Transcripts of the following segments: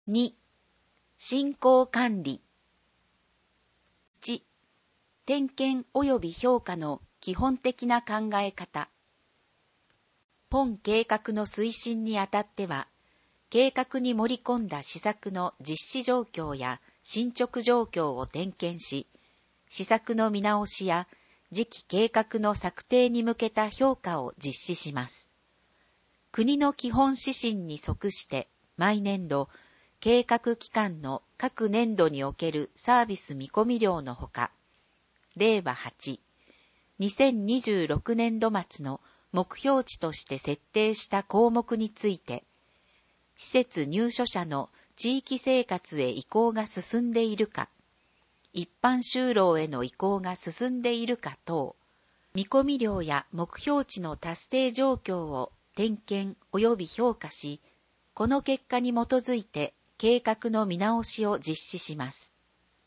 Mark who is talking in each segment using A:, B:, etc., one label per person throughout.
A: 2、進行管理。1、点検及び評価の基本的な考え方。本計画の推進にあたっては、計画に盛り込んだ施策の実施状況や進捗状況を点検し、施策の見直しや次期計画の策定に向けた評価を実施します。国の基本指針に即して毎年度、計画期間の各年度におけるサービス見込み量のほか、令和8、2026年度末の目標値として設定した項目について、施設入所者の地域生活へ移行が進んでいるか、一般就労への移行が進んでいるか等、見込み量や目標値の達成状況を点検及び評価し、この結果に基づいて計画の見直しを実施します。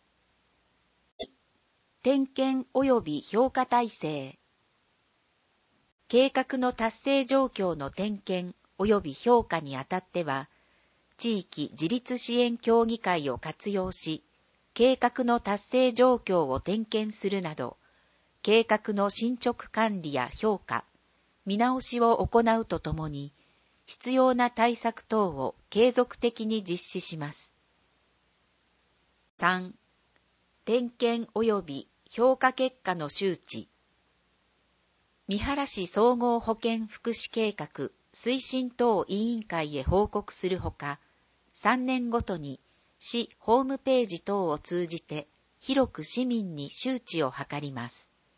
A: 点検及び評価体制。計画の達成状況の点検及び評価にあたっては、地域自立支援協議会を活用し、計画の達成状況を点検するなど、計画の進捗管理や評価、見直しを行うとともに、必要な対策等を継続的に実施します。3、点検及び評価結果の周知。三原市総合保健福祉計画推進等委員会へ報告するほか、3年ごとに市ホームページ等を通じて広く市民に周知を図ります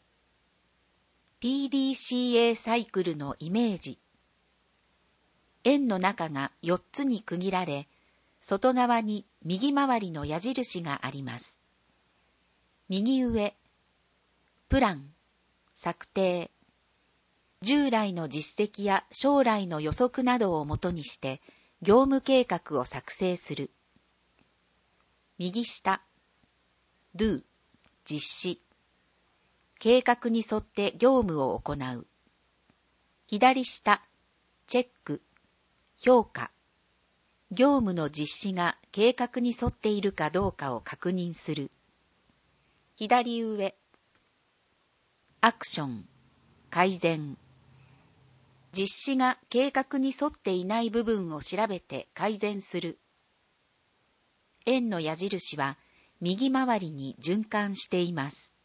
A: 。PDCA サイクルのイメージ。円の中が4つに区切られ、外側に右回りの矢印があります。右上、プラン、策定。従来の実績や将来の予測などをもとにして業務計画を作成する。右下、Do、実施。計画に沿って業務を行う。左下、チェック、評価。業務の実施が計画に沿っているかどうかを確認する。左上、アクション、改善。実施が計画に沿っていない部分を調べて改善する。円の矢印は右回りに循環しています。